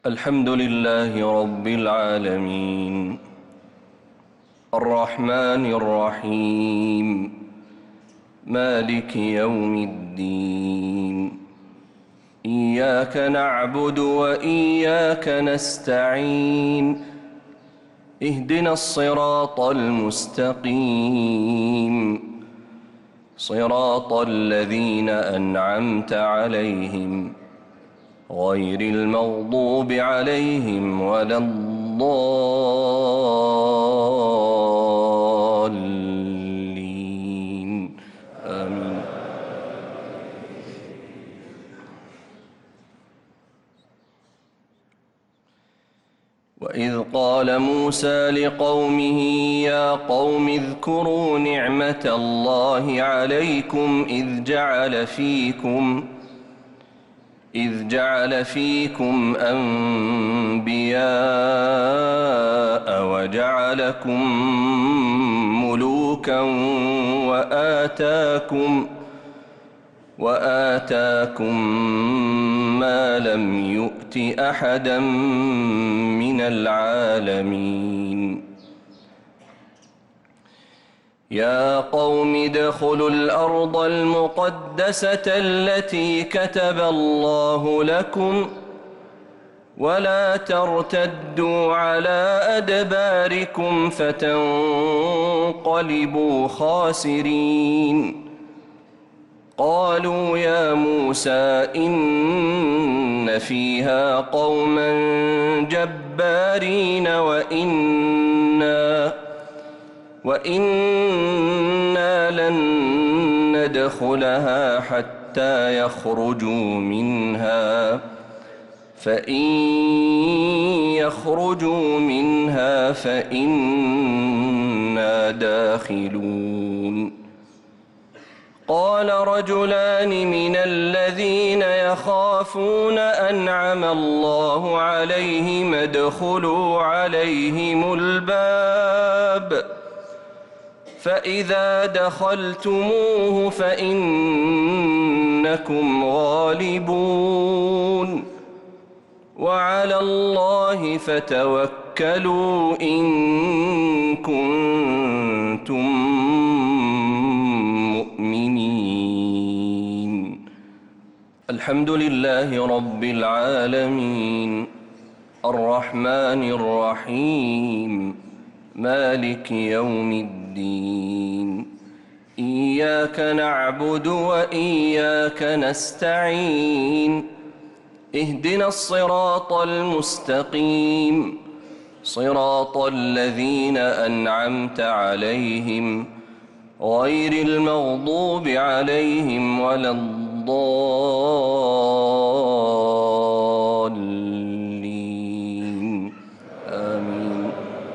الحمد لله رب العالمين الرحمن الرحيم مالك يوم الدين إياك نعبد وإياك نستعين اهدنا الصراط المستقيم صراط الذين أنعمت عليهم غير المغضوب عليهم ولا الضالين آمين. وإذ قال موسى لقومه يا قوم اذكروا نعمة الله عليكم إذ جعل فيكم أنبياء وجعلكم ملوكا وآتاكم ما لم يؤت أحدا من العالمين. يا قوم ادخلوا الأرض المقدسة التي كتب الله لكم ولا ترتدوا على أدباركم فتنقلبوا خاسرين. قالوا يا موسى إن فيها قوما جبارين وإنا لن ندخلها حتى يخرجوا منها فإن يخرجوا منها فإنا داخلون. قال رجلان من الذين يخافون أنعم الله عليهم ادخلوا عليهم الباب فإذا دخلتموه فإنكم غالبون وعلى الله فتوكلوا إن كنتم مؤمنين. الحمد لله رب العالمين الرحمن الرحيم مالك يوم الدين إياك نعبد وإياك نستعين اهدنا الصراط المستقيم صراط الذين أنعمت عليهم غير المغضوب عليهم ولا الضالين آمين.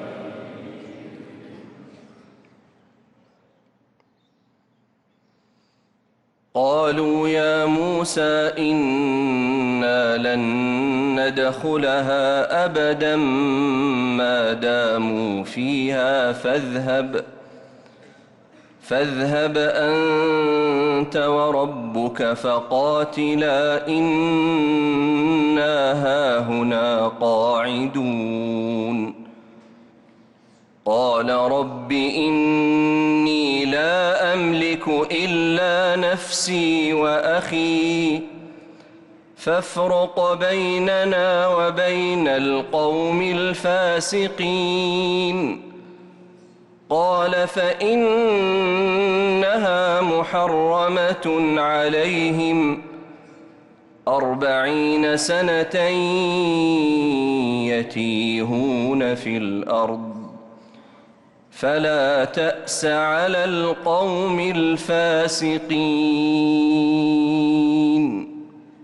قالوا يا موسى إنا لن ندخلها أبدا ما داموا فيها فاذهب أنت وربك فقاتلا إنا هاهنا قاعدون. قال رب إني لا أملك إلا نفسي وأخي فافرق بيننا وبين القوم الفاسقين. قال فإنها محرمة عليهم 40 سنة يتيهون في الأرض فلا تأس على القوم الفاسقين.